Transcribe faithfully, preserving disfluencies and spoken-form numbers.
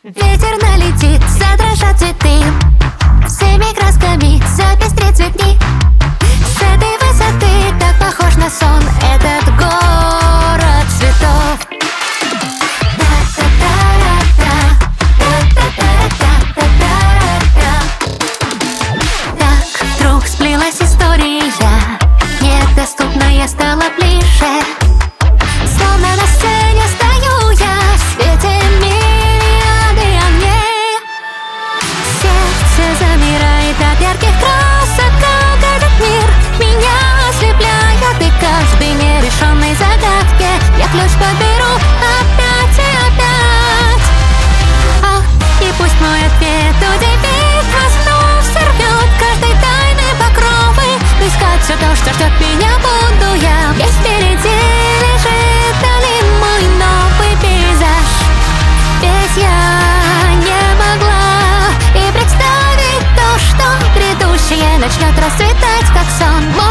Ветер налетит, задрожат цветы, всеми красками запестрит цветни. С этой высоты так похож на сон этот город цветов. Так вдруг сплелась история, недоступная стала ближе. Словно на сцене стою я в свете миллиарды огней. Сердце замирает от ярких красок, как этот мир меня ослепляет. И каждой нерешенной загадке я ключ подберу опять и опять. О, и пусть мой ответ удивит вас, но сорвет каждой тайны покровы. Искать все то, что ждет меня, буду я. Весь впереди лежит дали мой новый пейзаж. Ведь я не могла и представить то, что грядущее начнет расцветать, как сон.